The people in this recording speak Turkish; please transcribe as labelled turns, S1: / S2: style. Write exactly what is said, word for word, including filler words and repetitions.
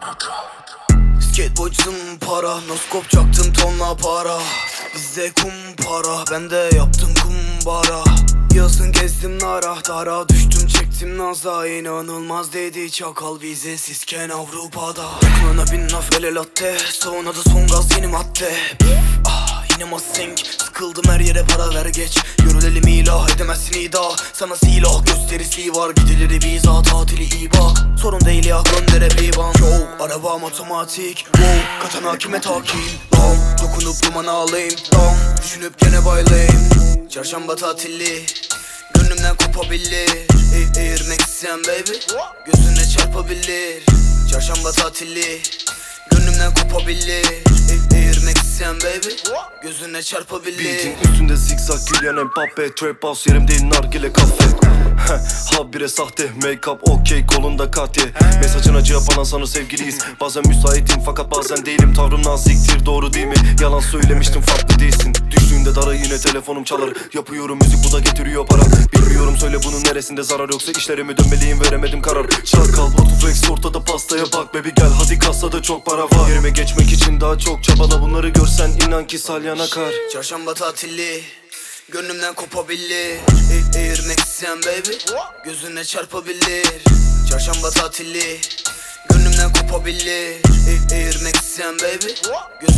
S1: Skateboard para, noskop çaktım tonla para. Bizde kumpara, ben de yaptım kumbara. Yazın gezdim nara, dara düştüm çektim naza. İnanılmaz dedi çakal vizesizken Avrupa'da. Yakınına bin laf ele latte, sonra da son gaz yeni madde. Ah yine masing, sıkıldım her yere para ver geç. Görülelim ilah edemezsin ida, sana silah gösterisi var. Gidileri viza tatili iyi bak, sorun değil ya gönder hep iban. Show araba matematik, wow katana kime takim. Long dokunup duman alayım, dam düşünüp gene baylayayım. Çarşamba tatili, gönlümden kopabilir. Air Max'en baby, gözüne çarpabilir. Çarşamba tatili, gönlümden kopabilir. Air Max'en baby, gözüne çarpabilir.
S2: Beat'in üstünde zigzag yürüyen Mbappe. Trap house yerim değil nargile kafe. Habire sahte make-up okey kolunda katye. Mesajına cevap alan sana sevgiliyiz. Bazen müsaitim fakat bazen değilim. Tavrım naziktir doğru değil mi? Yalan söylemiştim farklı değilsin. Düştüğünde dara yine telefonum çalar. Yapıyorum müzik bu da getiriyor para. Bilmiyorum söyle bunun neresinde zarar, yoksa işlerimi dönmeliyim veremedim karar. Çakal Botuflex ortada pastaya bak baby gel hadi kasada çok para var. Yerime geçmek için daha çok çabala, bunları görsen inan ki salyan akar.
S1: Çarşamba tatili, gönlümden kopabilir. Air Max'en baby, gözüne çarpabilir. Çarşamba tatili, gönlümden kopabilir. Air Max'en baby,